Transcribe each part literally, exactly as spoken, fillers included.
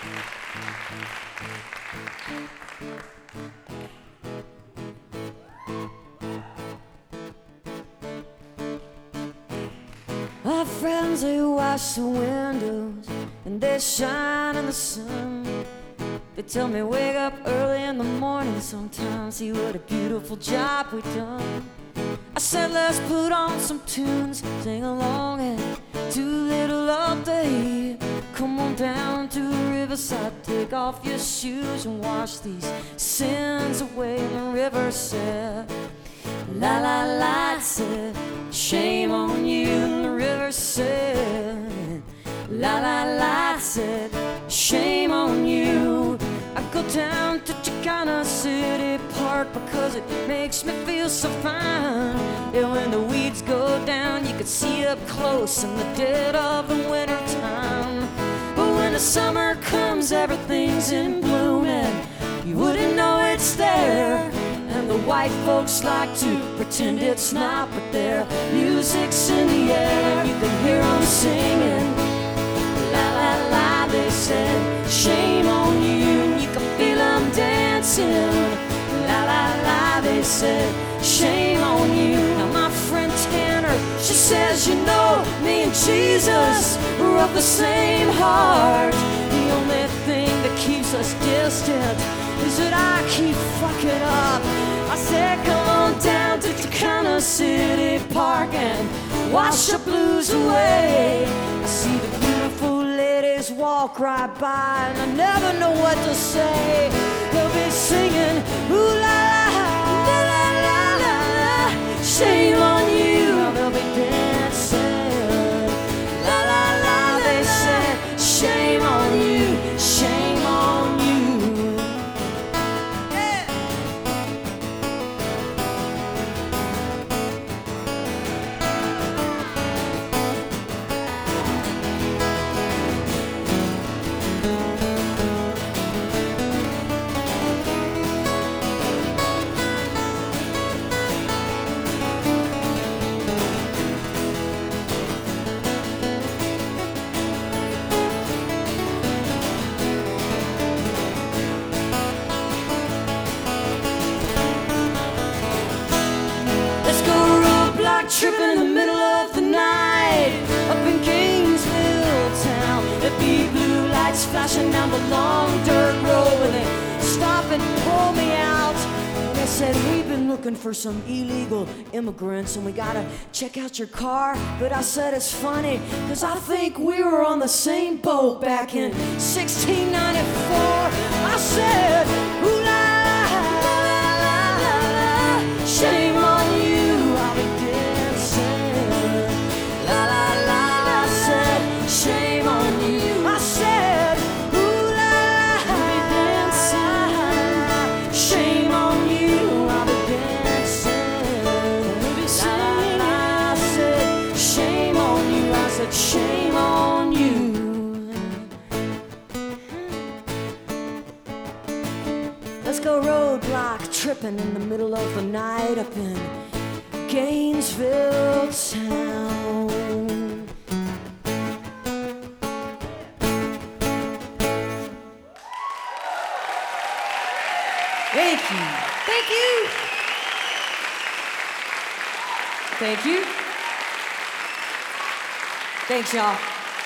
Our friends, they wash the windows and they shine in the sun. They tell me wake up early in the morning sometimes, see what a beautiful job we done. I said let's put on some tunes, sing along and do a little update. Come on down to the riverside, take off your shoes and wash these sins away. And the river said, la la la, it said, shame on you. And the river said, la la la, it said, shame on you. I go down to Chicana City Park because it makes me feel so fine. And when the weeds go down, you can see up close in the dead of the winter time. But when the summer comes, everything's in bloom and you wouldn't know it's there. And the white folks like to pretend it's not, but their music's in the air and you can hear them singing. La la la, they said, shame on you. And you can feel them dancing. La la la, they said, shame on you. Now my friend Tanner, she says, you know, me and Jesus are of the same heart. The only thing that keeps us distant is that I keep fucking up. I said, come on down to Chicana City Park and wash the blues away. I see the beautiful ladies walk right by and I never know what to say. They'll be singing, ooh la la, la la la la la, shame on you. Now they'll be dancing, la la la, they said, shame on you, shame on you. Trip in the middle of the night up in Gainesville town. There'd be blue lights flashing down the long dirt road and they stop and pull me out. And they said, we've been looking for some illegal immigrants and we gotta check out your car. But I said, it's funny, cause I think we were on the same boat back in sixteen ninety-four. I said, ooh la la la la la, shame on you. I'll be shame on you. I said, ooh la, I'll be dancing. Shame on you, I'll be dancing. We'll be singing. La, la, I said, shame on you. I said, shame on you. Let's go roadblock tripping in the middle of the night up in Gainesville town. Thank you. Thank you. Thank you. Thanks, y'all.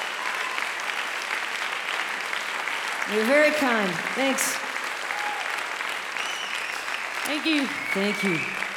You're very kind. Thanks. Thank you. Thank you.